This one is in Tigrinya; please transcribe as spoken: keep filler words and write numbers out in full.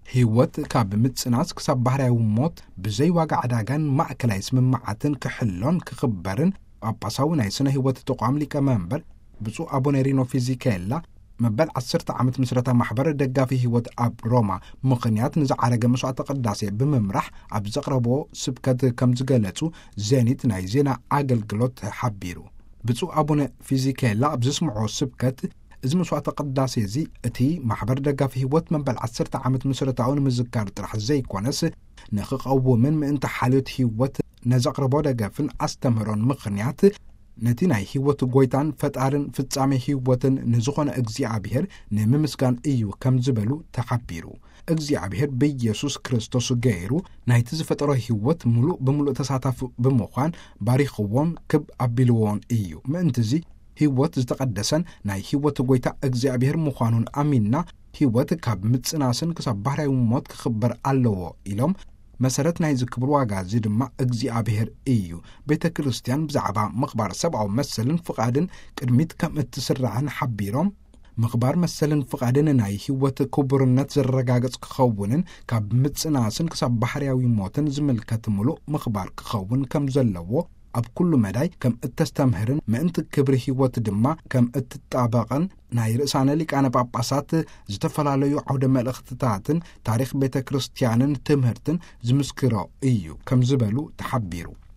ህይወት ካብ ምጽናስ ክሳብ ባህርያዊ ሞት ብዘይ ዋጋ ዕዳጋን ማእከላይ ስምምዓትን ክሕሎን ክኽበርን ጳጳሳዊ ናይ ስነ ህይወት ተቋም ሊቀመንበር ብፁዕ አቡነ ሪኖ ፊዚኬላ መበል ዓሰርተ ዓመት ምስረታ ማሕበር ደጋፊ ህይወት ኣብ ሮማ ምኽንያት ንዝዓረገ መስዋዕተ ቅዳሴ ብምምራሕ ኣብ ዘቕረቦ ስብከት ከም ዝገለጹ ዜኒት ናይ ዜና ኣገልግሎት ሓቢሩ ብፁዕ አቡነ ፊዚኬላ ኣብ ዝስምዖ ስብከት እዚ መስዋዕተ ቅዳሴ እዚ እቲ ማሕበር ደጋፊ ህይወት መበል ዓሰርተ ዓመት ምስረታውን ምዝካር ጥራሕ ዘይኮነስ ንኽቐውምን ምእንቲ ሓልዮት ህይወት ነዘቕረቦ ደገፍን ኣስተምህሮን ምኽንያት ነቲ ናይ ህይወት ጎይታን ፈጣርን ፍጻሜ ህይወትን ንዝኾነ እግዚአብሔር ንምምስጋን እዩ ከም ዝበሉ ተሓቢሩ እግዚአብሔር በኢየሱስ ክርስቶስ ገይሩ ናይቲ ዝፈጠሮ ህይወት ሙሉእ ብምሉእ ተሳታፊ ብምዃን ባሪኽዎን ክብ ኣቢልዎን እዩ ምእንትዚ ህይወት ዝተቀደሰን ናይ ህይወት ጎይታ እግዚአብሔር ምዃኑን ኣሚንና ህይወት ካብ ምጽናስን ክሳብ ባህርያዊ ሞት ክኽበር ኣለዎ ኢሎም መሰረት ናይ ዝክብር ዋጋ እዚ ድማ እግዚአብሔር እዩ ቤተ ክርስቲያን ብዛዕባ ምኽባር ሰብኣዊ መሰልን ፍቓድን ቅድሚት ከም እትስራዕን ሓቢሮም ምኽባር መሰልን ፍቓድን ናይ ህይወት ክቡርነት ዘረጋግጽ ክኸውንን ካብ ምጽናስን ክሳብ ባህርያዊ ሞትን ዝምልከት ሙሉእ ምኽባር ክኸውን ከም ዘለዎ ኣብ ኩሉ መዳይ ከም እተስተምህርን ምእንቲ ክብሪ ህይወት ድማ ከም እትጣበቕን ናይ ርእሳነ ሊቃነ ጳጳሳት ዝተፈላለዩ ዓውደ መልእኽትታትን ታሪኽ ቤተ ክርስቲያንን ትምህርትን ዝምስክሮ እዩ ከም ዝበሉ ተሓቢሩ